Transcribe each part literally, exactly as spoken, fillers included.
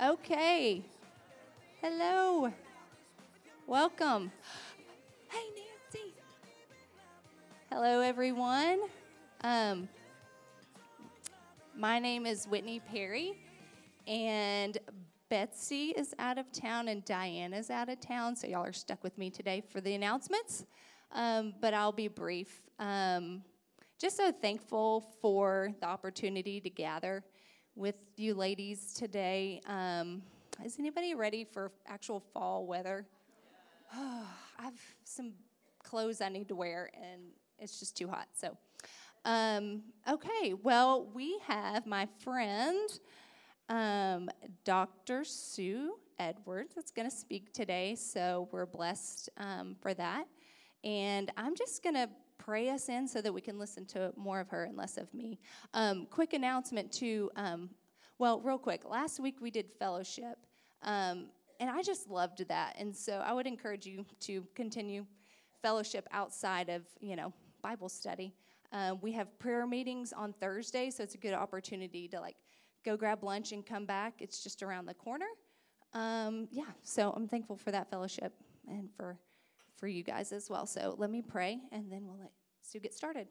Okay. Hello. Welcome. Hey, Nancy. Hello, everyone. Um, my name is Whitney Perry, and Betsy is out of town, and Diana's out of town, so y'all are stuck with me today for the announcements. Um, but I'll be brief. Um, just so thankful for the opportunity to gather with you ladies today. Um, is anybody ready for actual fall weather? Oh, I have some clothes I need to wear, and it's just too hot. So, um, okay, well, we have my friend, um, Doctor Sue Edwards, that's going to speak today, so we're blessed um, for that. And I'm just going to pray us in so that we can listen to more of her and less of me. Um, quick announcement, too. Um, well, real quick. Last week we did fellowship, um, and I just loved that. And so I would encourage you to continue fellowship outside of, you know, Bible study. Um, we have prayer meetings on Thursday, so it's a good opportunity to, like, go grab lunch and come back. It's just around the corner. Um, yeah, so I'm thankful for that fellowship and for for you guys as well. So let me pray, and then we'll let Sue get started.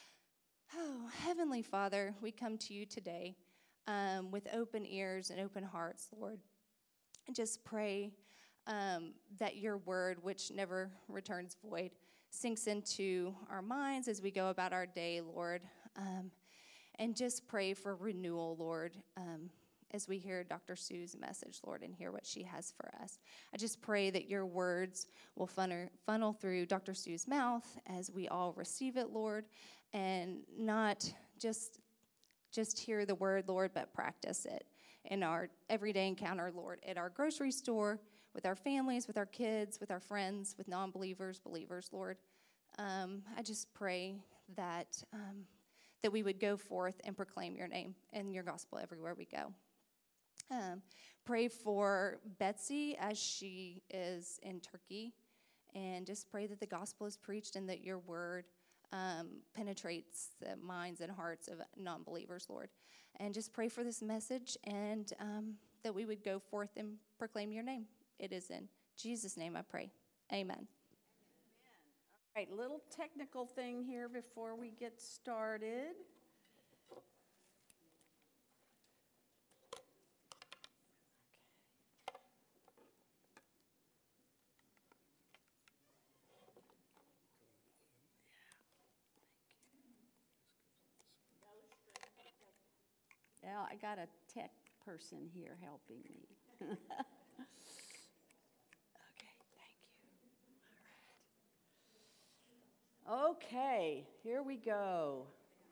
Oh, Heavenly Father, we come to you today um, with open ears and open hearts, Lord, and just pray um, that your word, which never returns void, sinks into our minds as we go about our day, Lord, um, and just pray for renewal, Lord, um, as we hear Doctor Sue's message, Lord, and hear what she has for us. I just pray that your words will funnel, funnel through Doctor Sue's mouth as we all receive it, Lord, and not just, just hear the word, Lord, but practice it in our everyday encounter, Lord, at our grocery store, with our families, with our kids, with our friends, with non-believers, believers, Lord. Um, I just pray that um, that we would go forth and proclaim your name and your gospel everywhere we go. Um, pray for Betsy as she is in Turkey, and just pray that the gospel is preached and that your word um, penetrates the minds and hearts of non-believers, Lord. And just pray for this message, and um, that we would go forth and proclaim your name. It is in Jesus' name I pray. Amen. All right, little technical thing here before we get started. Yeah, I got a tech person here helping me. Okay, thank you. All right. Okay, here we go.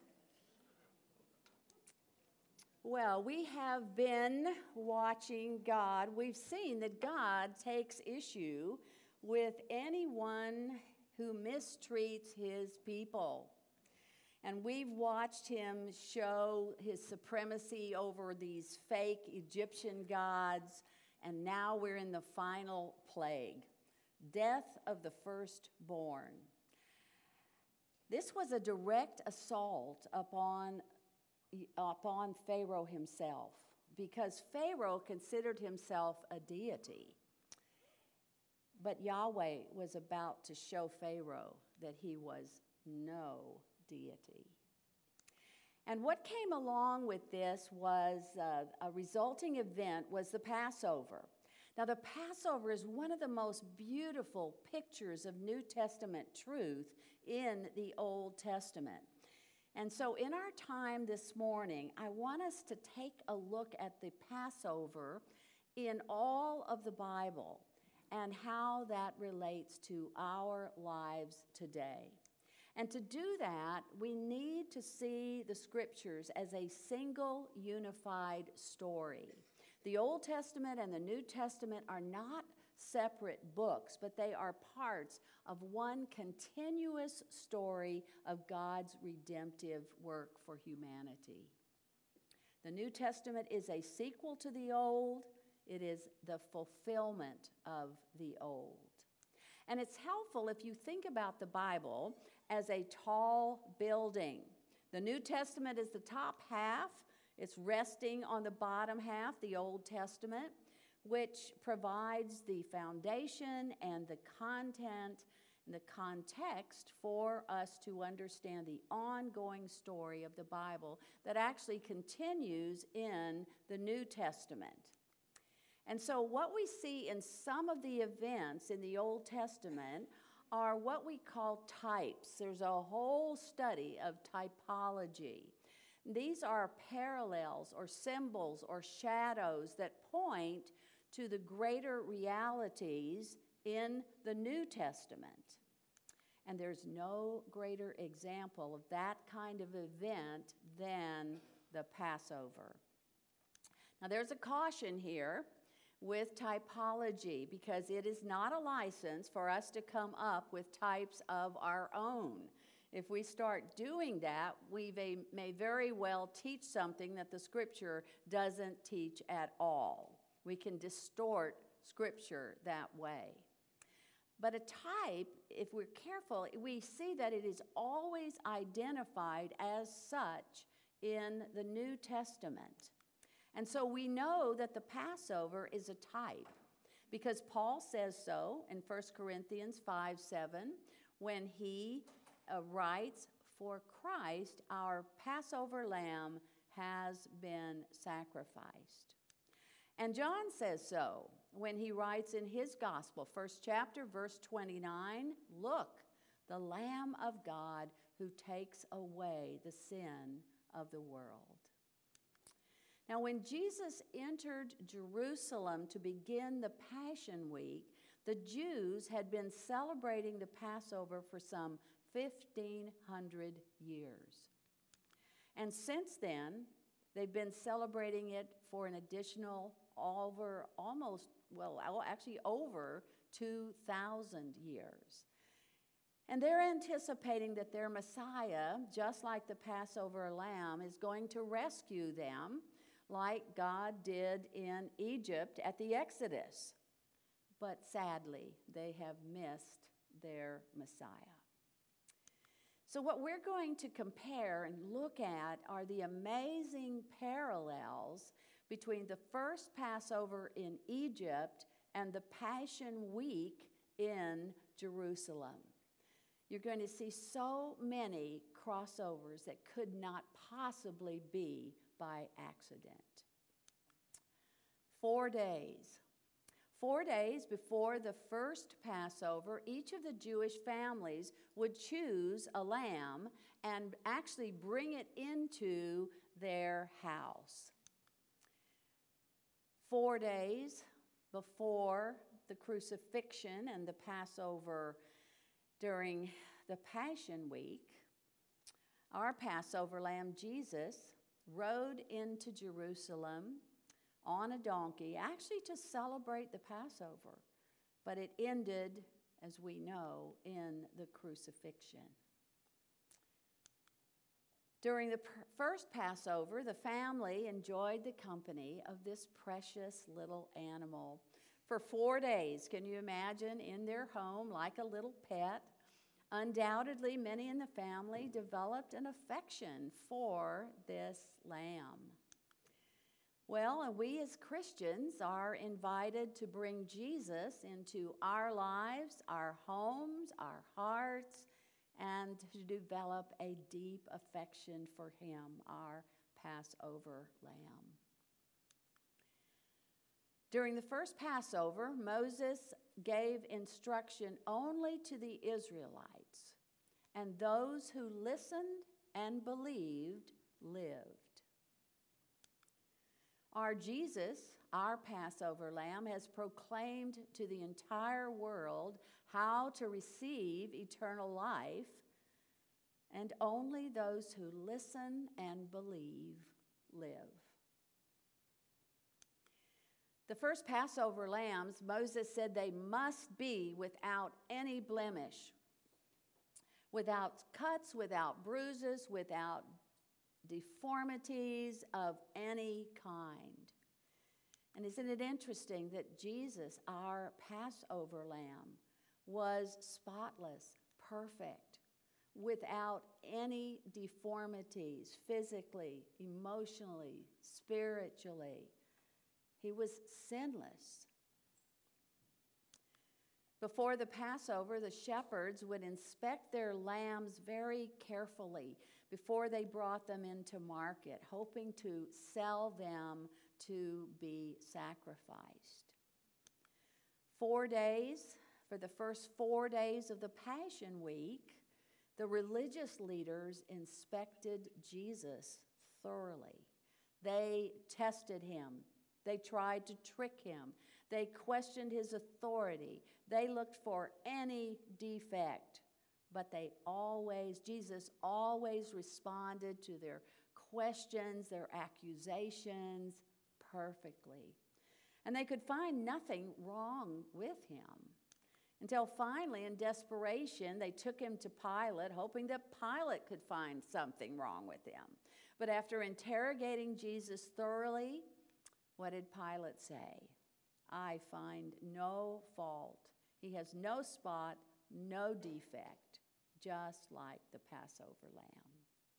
Well, we have been watching God. We've seen that God takes issue with anyone who mistreats his people. And we've watched him show his supremacy over these fake Egyptian gods, and now we're in the final plague, death of the firstborn. This was a direct assault upon, upon Pharaoh himself, because Pharaoh considered himself a deity. But Yahweh was about to show Pharaoh that he was no deity. And what came along with this was uh, a resulting event was the Passover. Now, the Passover is one of the most beautiful pictures of New Testament truth in the Old Testament. And so in our time this morning, I want us to take a look at the Passover in all of the Bible and how that relates to our lives today. And to do that, we need to see the scriptures as a single unified story. The Old Testament and the New Testament are not separate books, but they are parts of one continuous story of God's redemptive work for humanity. The New Testament is a sequel to the Old. It is the fulfillment of the Old. And it's helpful if you think about the Bible as a tall building. The New Testament is the top half, It's resting on the bottom half, the Old Testament, which provides the foundation and the content and the context for us to understand the ongoing story of the Bible that actually continues in the New Testament. And so what we see in some of the events in the Old Testament are what we call types. There's a whole study of typology. These are parallels or symbols or shadows that point to the greater realities in the New Testament. And there's no greater example of that kind of event than the Passover. Now, there's a caution here with typology, because it is not a license for us to come up with types of our own. If we start doing that, we may, may very well teach something that the Scripture doesn't teach at all. We can distort Scripture that way. But a type, if we're careful, we see that it is always identified as such in the New Testament. And so we know that the Passover is a type, because Paul says so in First Corinthians five seven, when he uh, writes, "For Christ, our Passover lamb, has been sacrificed." And John says so when he writes in his gospel, first chapter, verse twenty-nine, "Look, the Lamb of God who takes away the sin of the world." Now, when Jesus entered Jerusalem to begin the Passion Week, the Jews had been celebrating the Passover for some fifteen hundred years. And since then, they've been celebrating it for an additional over almost, well, actually over two thousand years. And they're anticipating that their Messiah, just like the Passover lamb, is going to rescue them like God did in Egypt at the Exodus. But sadly, they have missed their Messiah. So what we're going to compare and look at are the amazing parallels between the first Passover in Egypt and the Passion Week in Jerusalem. You're going to see so many crossovers that could not possibly be by accident. Four days. Four days before the first Passover, each of the Jewish families would choose a lamb and actually bring it into their house. Four days before the crucifixion and the Passover during the Passion Week, our Passover lamb, Jesus, rode into Jerusalem on a donkey, actually to celebrate the Passover. But it ended, as we know, in the crucifixion. During the pr- first Passover, the family enjoyed the company of this precious little animal for four days. Can you imagine? In their home, like a little pet. Undoubtedly, many in the family developed an affection for this lamb. Well, and we as Christians are invited to bring Jesus into our lives, our homes, our hearts, and to develop a deep affection for him, our Passover lamb. During the first Passover, Moses gave instruction only to the Israelites, and those who listened and believed lived. Our Jesus, our Passover lamb, has proclaimed to the entire world how to receive eternal life, and only those who listen and believe live. The first Passover lambs, Moses said they must be without any blemish, without cuts, without bruises, without deformities of any kind. And isn't it interesting that Jesus, our Passover lamb, was spotless, perfect, without any deformities, physically, emotionally, spiritually. He was sinless. Before the Passover, the shepherds would inspect their lambs very carefully before they brought them into market, hoping to sell them to be sacrificed. Four days, for the first four days of the Passion Week, the religious leaders inspected Jesus thoroughly. They tested him. They tried to trick him. They questioned his authority. They looked for any defect. But they always, Jesus always responded to their questions, their accusations perfectly. And they could find nothing wrong with him. Until finally, in desperation, they took him to Pilate, hoping that Pilate could find something wrong with him. But after interrogating Jesus thoroughly, what did Pilate say? I find no fault. He has no spot, no defect, just like the Passover lamb.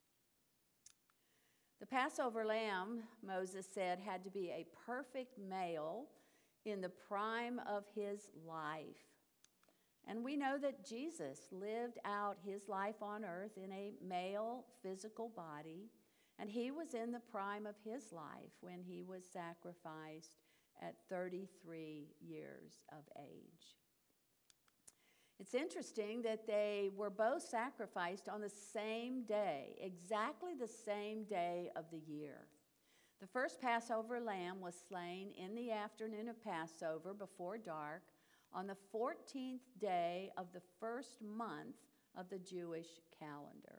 The Passover lamb, Moses said, had to be a perfect male in the prime of his life. And we know that Jesus lived out his life on earth in a male physical body, and he was in the prime of his life when he was sacrificed at thirty-three years of age. It's interesting that they were both sacrificed on the same day, exactly the same day of the year. The first Passover lamb was slain in the afternoon of Passover before dark on the fourteenth day of the first month of the Jewish calendar.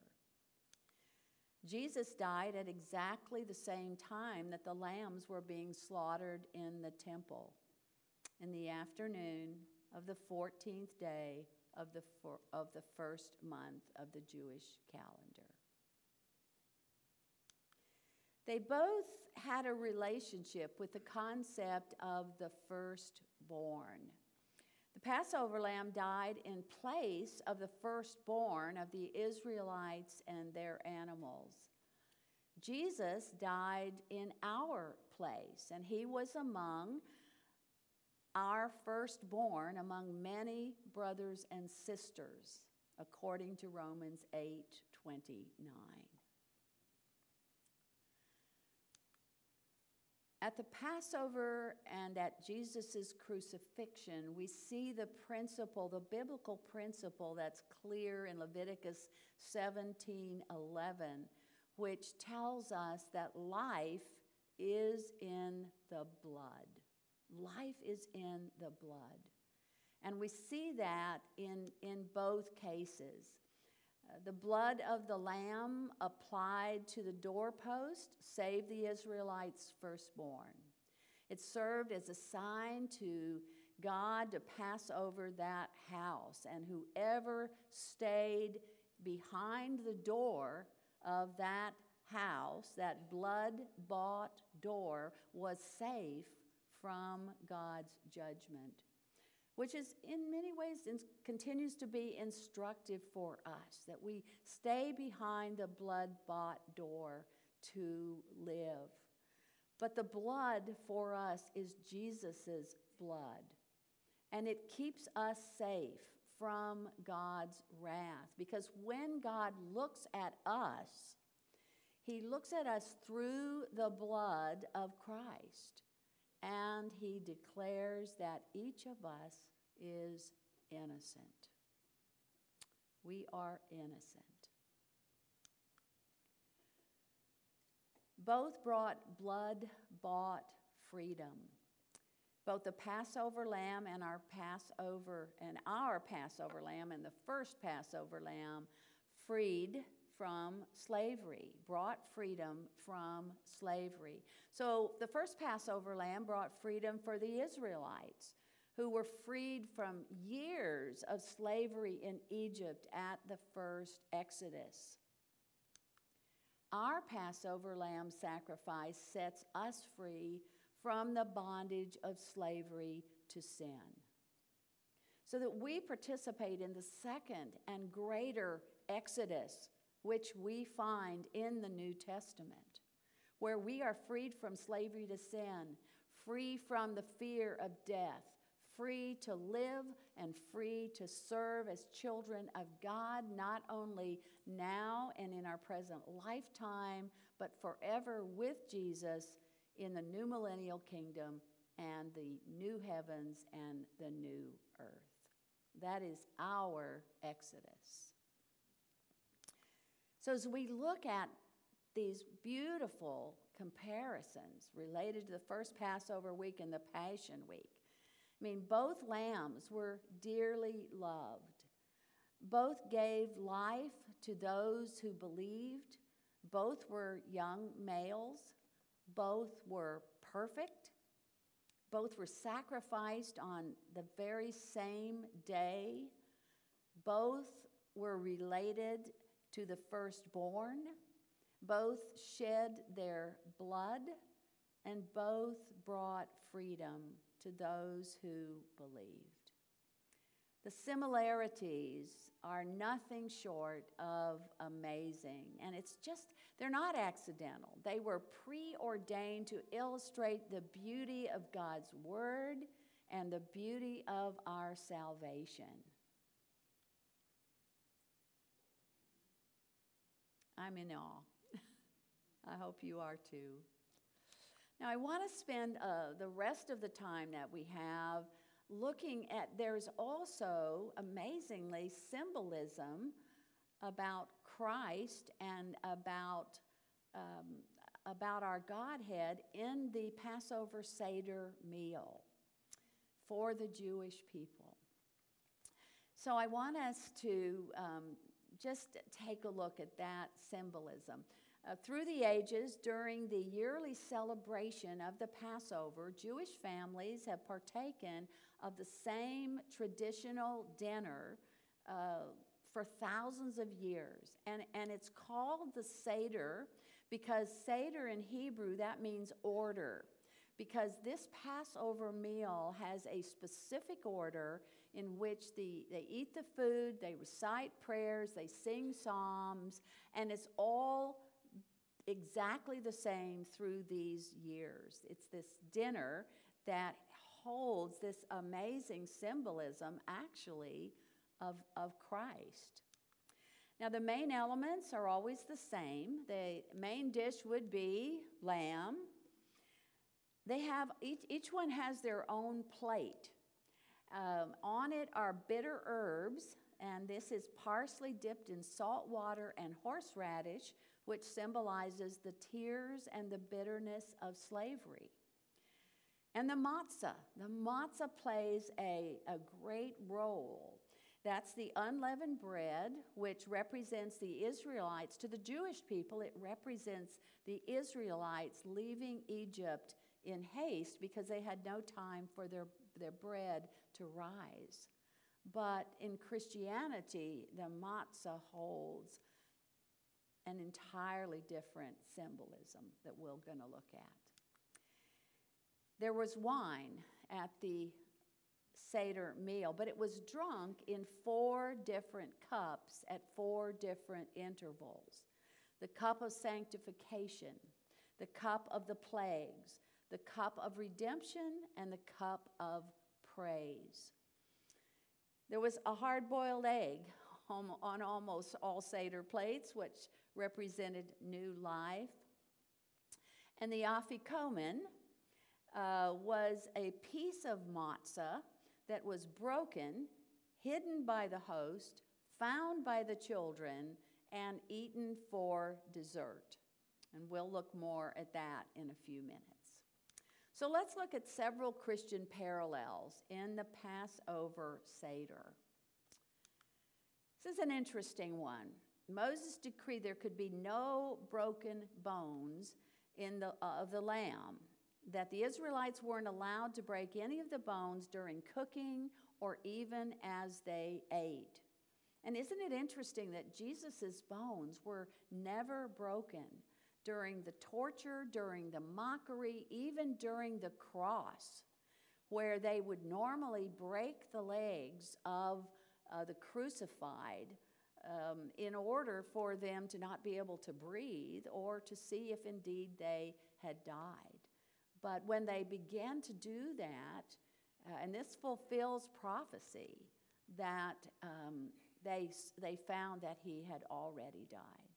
Jesus died at exactly the same time that the lambs were being slaughtered in the temple, in the afternoon of the fourteenth day of the, for, of the first month of the Jewish calendar. They both had a relationship with the concept of the firstborn. The Passover lamb died in place of the firstborn of the Israelites and their animals. Jesus died in our place, and he was among our firstborn among many brothers and sisters, according to Romans eight twenty-nine. At the Passover and at Jesus' crucifixion, we see the principle, the biblical principle that's clear in Leviticus seventeen eleven, which tells us that life is in the blood. Life is in the blood. And we see that in, in both cases. Uh, the blood of the lamb applied to the doorpost saved the Israelites' firstborn. It served as a sign to God to pass over that house, and whoever stayed behind the door of that house, that blood-bought door, was safe from God's judgment, which is in many ways in, continues to be instructive for us, that we stay behind the blood-bought door to live. But the blood for us is Jesus' blood, and it keeps us safe from God's wrath, because when God looks at us, he looks at us through the blood of Christ, and he declares that each of us is innocent. We are innocent. Both brought blood-bought freedom. Both the Passover lamb and our Passover and our Passover lamb and the first Passover lamb freed from slavery, brought freedom from slavery. So the first Passover lamb brought freedom for the Israelites, who were freed from years of slavery in Egypt at the first Exodus. Our Passover lamb sacrifice sets us free from the bondage of slavery to sin, so that we participate in the second and greater Exodus, which we find in the New Testament, where we are freed from slavery to sin, free from the fear of death, free to live and free to serve as children of God, not only now and in our present lifetime, but forever with Jesus in the new millennial kingdom and the new heavens and the new earth. That is our Exodus. So as we look at these beautiful comparisons related to the first Passover week and the Passion Week, I mean, both lambs were dearly loved. Both gave life to those who believed. Both were young males. Both were perfect. Both were sacrificed on the very same day. Both were related to the firstborn. Both shed their blood, and both brought freedom to those who believed. The similarities are nothing short of amazing, and it's just, they're not accidental. They were preordained to illustrate the beauty of God's word and the beauty of our salvation. I'm in awe. I hope you are too. Now, I want to spend uh, the rest of the time that we have looking at, there's also amazingly symbolism about Christ and about, um, about our Godhead in the Passover Seder meal for the Jewish people. So I want us to um, just take a look at that symbolism. Uh, through the ages, during the yearly celebration of the Passover, Jewish families have partaken of the same traditional dinner uh, for thousands of years. And, and it's called the Seder because Seder in Hebrew, that means order. Because this Passover meal has a specific order in which the, they eat the food, they recite prayers, they sing psalms, and it's all exactly the same through these years. It's this dinner that holds this amazing symbolism, actually, of, of Christ. Now, the main elements are always the same. The main dish would be lamb. They have, each, each one has their own plate. Um, on it are bitter herbs, and this is parsley dipped in salt water and horseradish, which symbolizes the tears and the bitterness of slavery. And the matzah. The matzah plays a, a great role. That's the unleavened bread, which represents the Israelites. To the Jewish people, it represents the Israelites leaving Egypt in haste because they had no time for their, their bread to rise. But in Christianity, the matzah holds an entirely different symbolism that we're going to look at. There was wine at the Seder meal, but it was drunk in four different cups at four different intervals. The cup of sanctification, the cup of the plagues, the cup of redemption, and the cup of praise. There was a hard-boiled egg on almost all Seder plates, which represented new life. And the afikomen uh, was a piece of matzah that was broken, hidden by the host, found by the children, and eaten for dessert. And we'll look more at that in a few minutes. So let's look at several Christian parallels in the Passover Seder. This is an interesting one. Moses decreed there could be no broken bones in the, uh, of the lamb, that the Israelites weren't allowed to break any of the bones during cooking or even as they ate. And isn't it interesting that Jesus' bones were never broken during the torture, during the mockery, even during the cross, where they would normally break the legs of uh, the crucified um, in order for them to not be able to breathe or to see if indeed they had died. But when they began to do that, uh, and this fulfills prophecy, that um, they, they found that he had already died.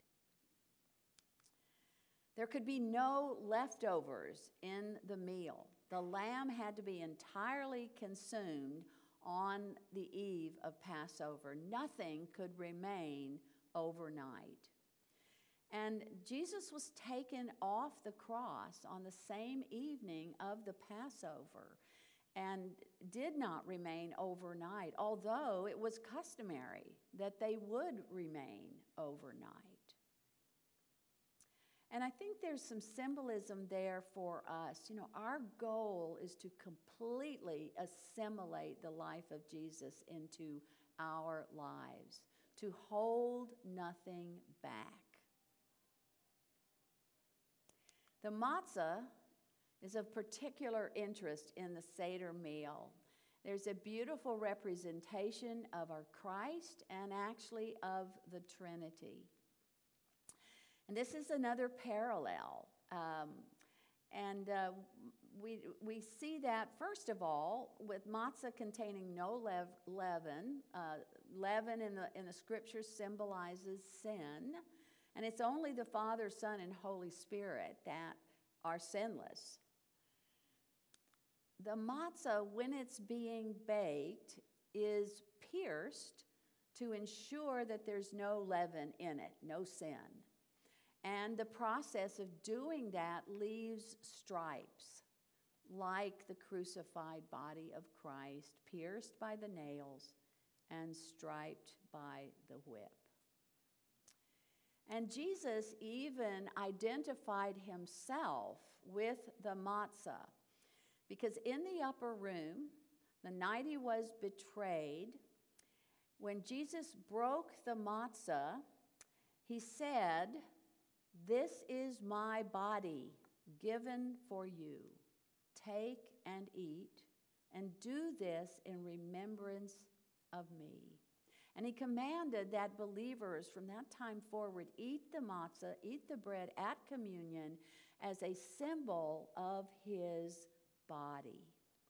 There could be no leftovers in the meal. The lamb had to be entirely consumed on the eve of Passover. Nothing could remain overnight. And Jesus was taken off the cross on the same evening of the Passover and did not remain overnight, although it was customary that they would remain overnight. And I think there's some symbolism there for us. You know, our goal is to completely assimilate the life of Jesus into our lives, to hold nothing back. The matzah is of particular interest in the Seder meal. There's a beautiful representation of our Christ and actually of the Trinity. And this is another parallel. Um, and uh, we, we see that, first of all, with matzah containing no lev- leaven. Uh, leaven in the, in the scriptures symbolizes sin. And it's only the Father, Son, and Holy Spirit that are sinless. The matzah, when it's being baked, is pierced to ensure that there's no leaven in it, no sin. And the process of doing that leaves stripes, like the crucified body of Christ, pierced by the nails and striped by the whip. And Jesus even identified himself with the matzah, because in the upper room, the night he was betrayed, when Jesus broke the matzah, he said, "This is my body given for you. Take and eat, and do this in remembrance of me." And he commanded that believers from that time forward eat the matzah, eat the bread at communion as a symbol of his body.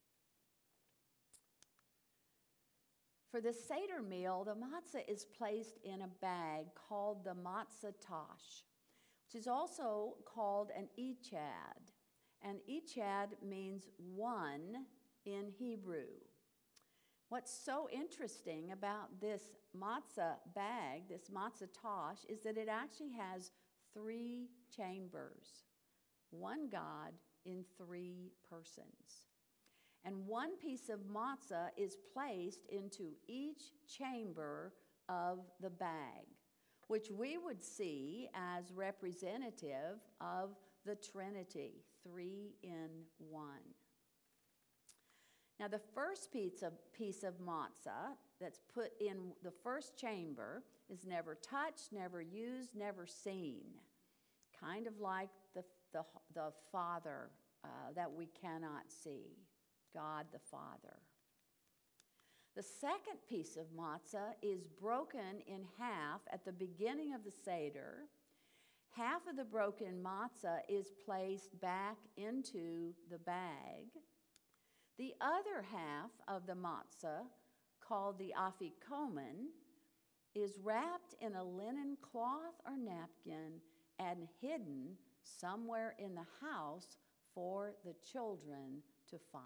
For the Seder meal, the matzah is placed in a bag called the matzah tash, which is also called an echad. And echad means one in Hebrew. What's so interesting about this matzah bag, this matzah tash, is that it actually has three chambers. One God in three persons. And one piece of matzah is placed into each chamber of the bag, which we would see as representative of the Trinity, three in one. Now, the first piece of, piece of matzah that's put in the first chamber is never touched, never used, never seen, kind of like the, the, the Father uh, that we cannot see, God the Father. The second piece of matzah is broken in half at the beginning of the Seder. Half of the broken matzah is placed back into the bag. The other half of the matzah, called the afikomen, is wrapped in a linen cloth or napkin and hidden somewhere in the house for the children to find.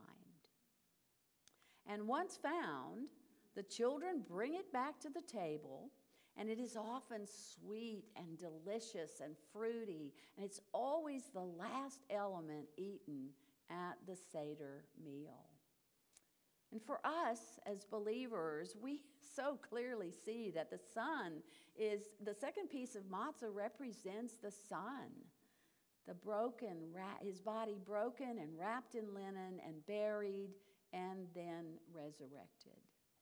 And once found, the children bring it back to the table, and it is often sweet and delicious and fruity, and it's always the last element eaten at the Seder meal. And for us as believers, we so clearly see that the Son is, the second piece of matzah represents the Son. The broken, his body broken and wrapped in linen and buried and then resurrected.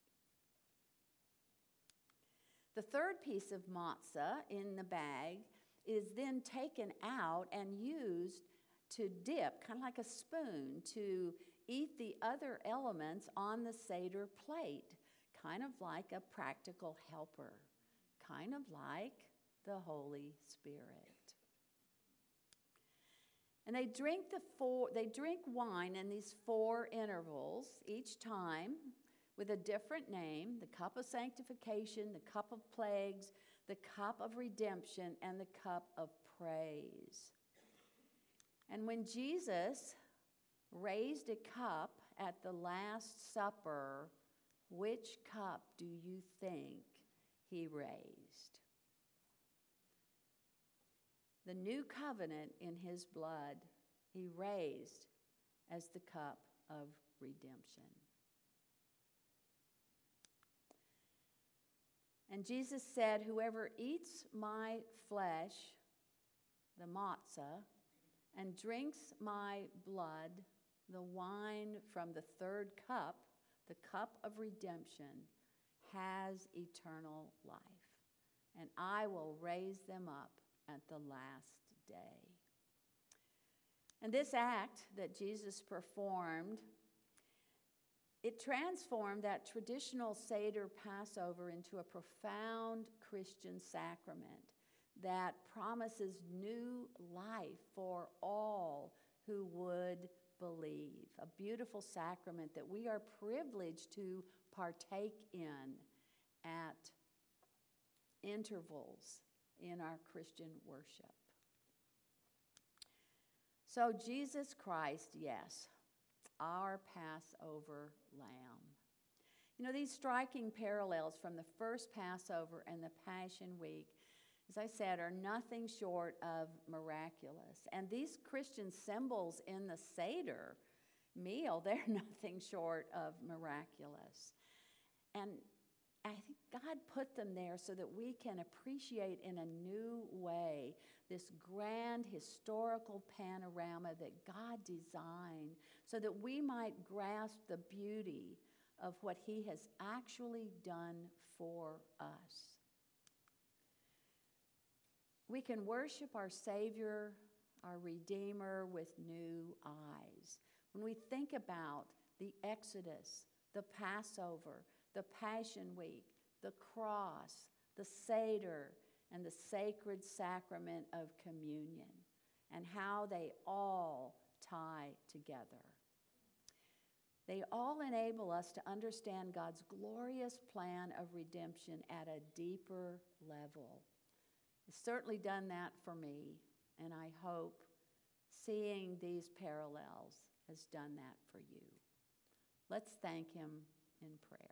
The third piece of matzah in the bag is then taken out and used to dip, kind of like a spoon, to eat the other elements on the Seder plate, kind of like a practical helper, kind of like the Holy Spirit. And they drink the four, they drink wine in these four intervals each time with a different name: the cup of sanctification, the cup of plagues, the cup of redemption, and the cup of praise. And when Jesus raised a cup at the Last Supper, which cup do you think he raised? The new covenant in his blood he raised as the cup of redemption. And Jesus said, "Whoever eats my flesh, the matzah, and drinks my blood, the wine from the third cup, the cup of redemption, has eternal life, and I will raise them up at the last day." And this act that Jesus performed, it transformed that traditional Seder Passover into a profound Christian sacrament that promises new life for all who would believe. A beautiful sacrament that we are privileged to partake in at intervals in our Christian worship. So Jesus Christ, yes, our Passover lamb. You know, these striking parallels from the first Passover and the Passion Week, as I said, are nothing short of miraculous. And these Christian symbols in the Seder meal, they're nothing short of miraculous. And I think God put them there so that we can appreciate in a new way this grand historical panorama that God designed so that we might grasp the beauty of what he has actually done for us. We can worship our Savior, our Redeemer, with new eyes. When we think about the Exodus, the Passover, the Passion Week, the cross, the Seder, and the sacred sacrament of communion, and how they all tie together. They all enable us to understand God's glorious plan of redemption at a deeper level. It's certainly done that for me, and I hope seeing these parallels has done that for you. Let's thank him in prayer.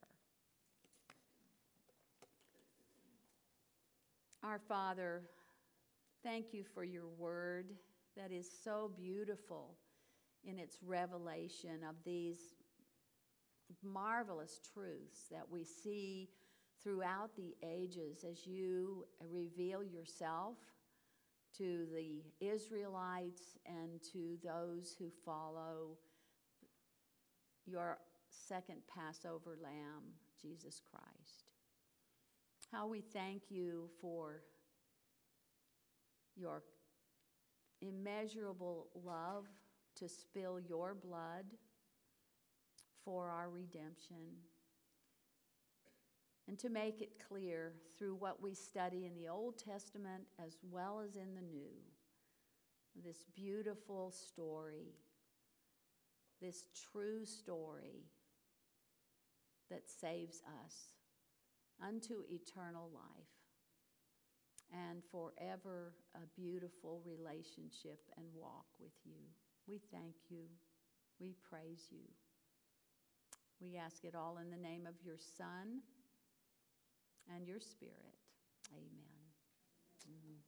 Our Father, thank you for your word that is so beautiful in its revelation of these marvelous truths that we see throughout the ages as you reveal yourself to the Israelites and to those who follow your second Passover lamb, Jesus Christ. How we thank you for your immeasurable love to spill your blood for our redemption, and to make it clear through what we study in the Old Testament as well as in the New, this beautiful story, this true story that saves us unto eternal life and forever a beautiful relationship and walk with you. We thank you. We praise you. We ask it all in the name of your Son and your Spirit. Amen. Mm-hmm.